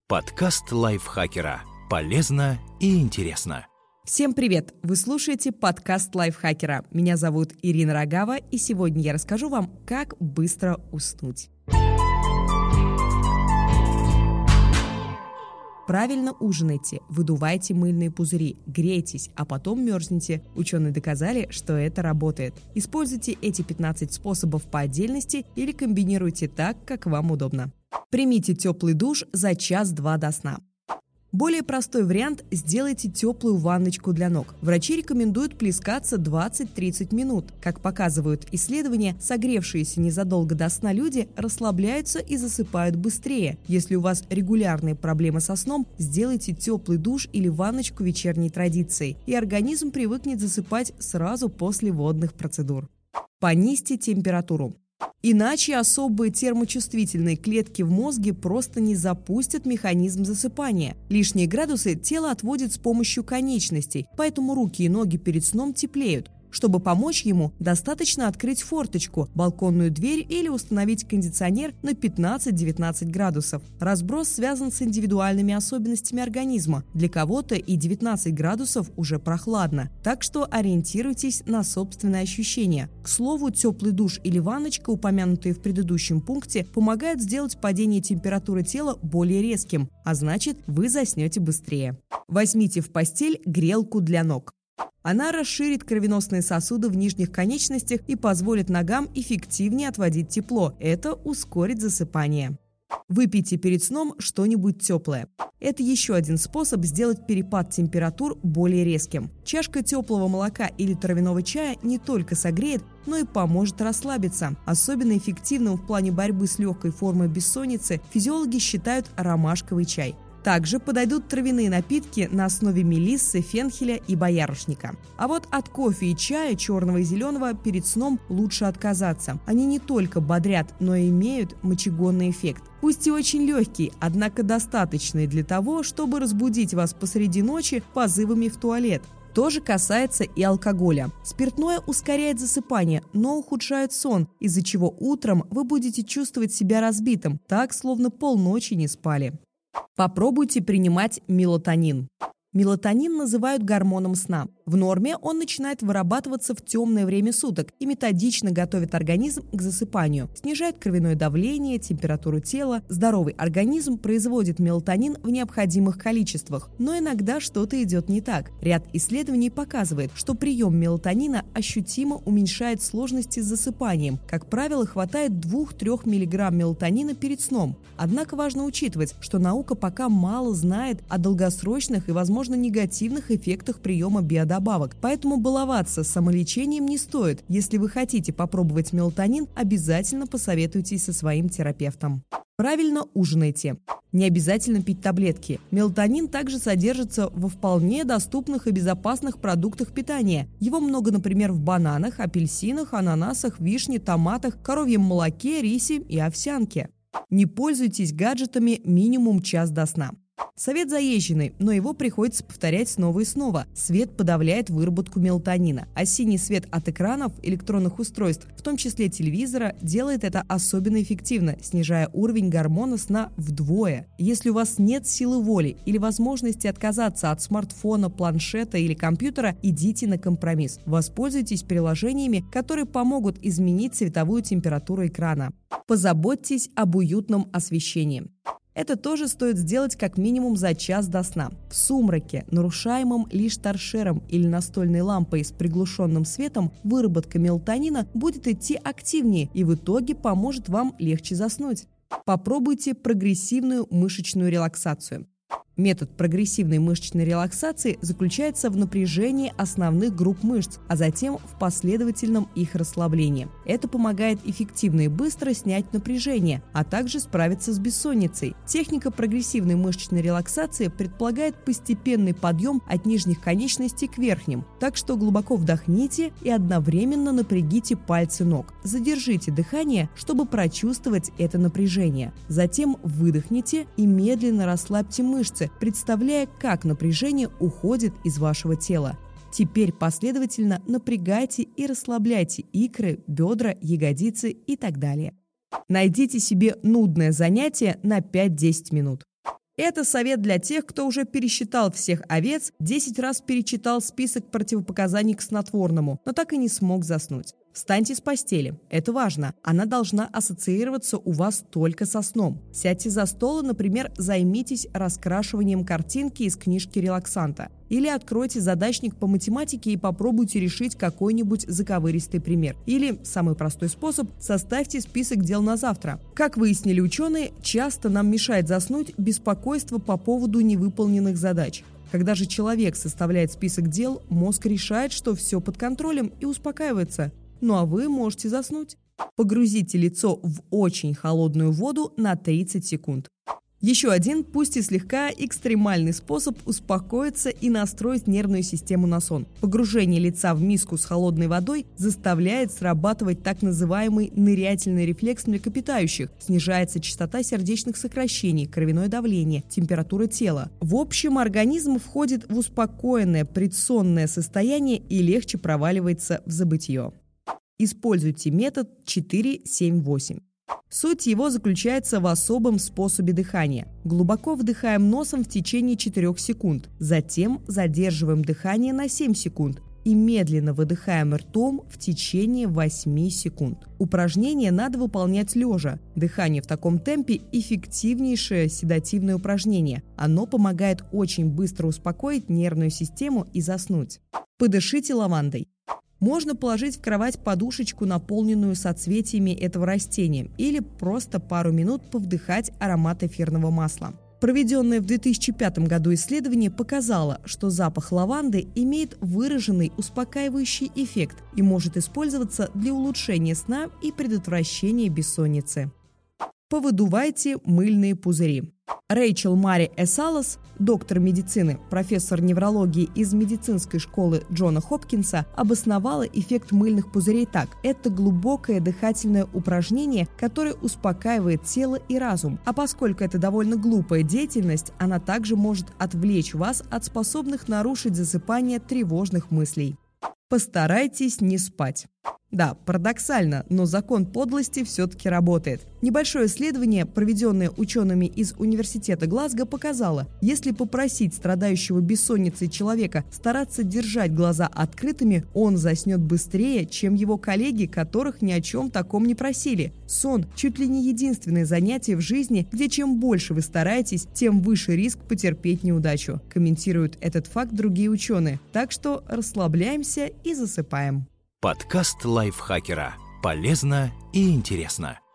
Подкаст лайфхакера. Полезно и интересно. Всем привет! Вы слушаете подкаст лайфхакера. Меня зовут Ирина Рогава, и сегодня я расскажу вам, как быстро уснуть. Правильно ужинайте, выдувайте мыльные пузыри, грейтесь, а потом мерзните. Ученые доказали, что это работает. Используйте эти 15 способов по отдельности или комбинируйте так, как вам удобно. Примите теплый душ за час-два до сна. Более простой вариант – сделайте теплую ванночку для ног. Врачи рекомендуют плескаться 20-30 минут. Как показывают исследования, согревшиеся незадолго до сна люди расслабляются и засыпают быстрее. Если у вас регулярные проблемы со сном, сделайте теплый душ или ванночку вечерней традицией, и организм привыкнет засыпать сразу после водных процедур. Понизьте температуру. Иначе особые термочувствительные клетки в мозге просто не запустят механизм засыпания. Лишние градусы тело отводит с помощью конечностей, поэтому руки и ноги перед сном теплеют. Чтобы помочь ему, достаточно открыть форточку, балконную дверь или установить кондиционер на 15-19 градусов. Разброс связан с индивидуальными особенностями организма. Для кого-то и 19 градусов уже прохладно, так что ориентируйтесь на собственные ощущения. К слову, теплый душ или ванночка, упомянутые в предыдущем пункте, помогают сделать падение температуры тела более резким, а значит, вы заснете быстрее. Возьмите в постель грелку для ног. Она расширит кровеносные сосуды в нижних конечностях и позволит ногам эффективнее отводить тепло. Это ускорит засыпание. Выпейте перед сном что-нибудь теплое. Это еще один способ сделать перепад температур более резким. Чашка теплого молока или травяного чая не только согреет, но и поможет расслабиться. Особенно эффективным в плане борьбы с легкой формой бессонницы физиологи считают ромашковый чай. Также подойдут травяные напитки на основе мелиссы, фенхеля и боярышника. А вот от кофе и чая, черного и зеленого, перед сном лучше отказаться. Они не только бодрят, но и имеют мочегонный эффект. Пусть и очень легкий, однако достаточный для того, чтобы разбудить вас посреди ночи позывами в туалет. То же касается и алкоголя. Спиртное ускоряет засыпание, но ухудшает сон, из-за чего утром вы будете чувствовать себя разбитым, так, словно полночи не спали. Попробуйте принимать мелатонин. Мелатонин называют гормоном сна. В норме он начинает вырабатываться в темное время суток и методично готовит организм к засыпанию, снижает кровяное давление, температуру тела. Здоровый организм производит мелатонин в необходимых количествах, но иногда что-то идет не так. Ряд исследований показывает, что прием мелатонина ощутимо уменьшает сложности с засыпанием. Как правило, хватает 2-3 мг мелатонина перед сном. Однако важно учитывать, что наука пока мало знает о долгосрочных и, возможно, негативных эффектах приема биодобавок, поэтому баловаться самолечением не стоит. Если вы хотите попробовать мелатонин, обязательно посоветуйтесь со своим терапевтом. Правильно ужинайте. Не обязательно пить таблетки. Мелатонин также содержится во вполне доступных и безопасных продуктах питания. Его много, например, в бананах, апельсинах, ананасах, вишне, томатах, коровьем молоке, рисе и овсянке. Не пользуйтесь гаджетами минимум час до сна. Совет заезженный, но его приходится повторять снова и снова. Свет подавляет выработку мелатонина, а синий свет от экранов электронных устройств, в том числе телевизора, делает это особенно эффективно, снижая уровень гормона сна вдвое. Если у вас нет силы воли или возможности отказаться от смартфона, планшета или компьютера, идите на компромисс. Воспользуйтесь приложениями, которые помогут изменить цветовую температуру экрана. Позаботьтесь об уютном освещении. Это тоже стоит сделать как минимум за час до сна. В сумраке, нарушаемом лишь торшером или настольной лампой с приглушенным светом, выработка мелатонина будет идти активнее и в итоге поможет вам легче заснуть. Попробуйте прогрессивную мышечную релаксацию. Метод прогрессивной мышечной релаксации заключается в напряжении основных групп мышц, а затем в последовательном их расслаблении. Это помогает эффективно и быстро снять напряжение, а также справиться с бессонницей. Техника прогрессивной мышечной релаксации предполагает постепенный подъем от нижних конечностей к верхним, так что глубоко вдохните и одновременно напрягите пальцы ног. Задержите дыхание, чтобы прочувствовать это напряжение. Затем выдохните и медленно расслабьте мышцы, представляя, как напряжение уходит из вашего тела. Теперь последовательно напрягайте и расслабляйте икры, бедра, ягодицы и так далее. Найдите себе нудное занятие на 5-10 минут. Это совет для тех, кто уже пересчитал всех овец, 10 раз перечитал список противопоказаний к снотворному, но так и не смог заснуть. Встаньте с постели. Это важно. Она должна ассоциироваться у вас только со сном. Сядьте за стол и, например, займитесь раскрашиванием картинки из книжки релаксанта. Или откройте задачник по математике и попробуйте решить какой-нибудь заковыристый пример. Или, самый простой способ, составьте список дел на завтра. Как выяснили ученые, часто нам мешает заснуть беспокойство по поводу невыполненных задач. Когда же человек составляет список дел, мозг решает, что все под контролем и успокаивается. Ну а вы можете заснуть. Погрузите лицо в очень холодную воду на 30 секунд. Еще один, пусть и слегка экстремальный способ успокоиться и настроить нервную систему на сон. Погружение лица в миску с холодной водой заставляет срабатывать так называемый нырятельный рефлекс млекопитающих, снижается частота сердечных сокращений, кровяное давление, температура тела. В общем, организм входит в успокоенное предсонное состояние и легче проваливается в забытье. Используйте метод 4-7-8. Суть его заключается в особом способе дыхания. Глубоко вдыхаем носом в течение 4 секунд, затем задерживаем дыхание на 7 секунд и медленно выдыхаем ртом в течение 8 секунд. Упражнение надо выполнять лежа. Дыхание в таком темпе – эффективнейшее седативное упражнение. Оно помогает очень быстро успокоить нервную систему и заснуть. Подышите лавандой. Можно положить в кровать подушечку, наполненную соцветиями этого растения, или просто пару минут повдыхать аромат эфирного масла. Проведенное в 2005 году исследование показало, что запах лаванды имеет выраженный успокаивающий эффект и может использоваться для улучшения сна и предотвращения бессонницы. Повыдувайте мыльные пузыри. Рэйчел Мари Эссалас, доктор медицины, профессор неврологии из медицинской школы Джона Хопкинса, обосновала эффект мыльных пузырей так. Это глубокое дыхательное упражнение, которое успокаивает тело и разум. А поскольку это довольно глупая деятельность, она также может отвлечь вас от способных нарушить засыпание тревожных мыслей. Постарайтесь не спать. Да, парадоксально, но закон подлости все-таки работает. Небольшое исследование, проведенное учеными из университета Глазго, показало, если попросить страдающего бессонницей человека стараться держать глаза открытыми, он заснет быстрее, чем его коллеги, которых ни о чем таком не просили. Сон – чуть ли не единственное занятие в жизни, где чем больше вы стараетесь, тем выше риск потерпеть неудачу. Комментируют этот факт другие ученые. Так что расслабляемся и засыпаем. Подкаст лайфхакера. Полезно и интересно.